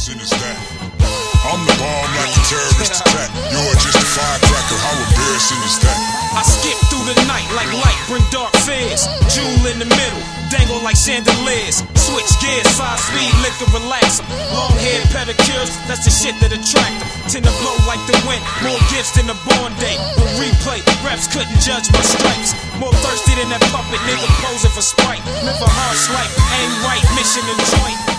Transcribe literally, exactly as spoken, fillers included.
embarrassing is that? I'm the bomb like a terrorist attack. You're just a firecracker, how embarrassing is that? I skip through the night like light, bring dark fears. Jewel in the middle, dangle like chandeliers. Switch gears, five speed, liquor, relax 'em. Long hair pedicures, that's the shit that attract 'em. Tend to blow like the wind, more gifts than a born day. On replay, reps couldn't judge my stripes. More thirsty than that puppet nigga posing for Sprite. Live a harsh life, ain't right, mission and joint.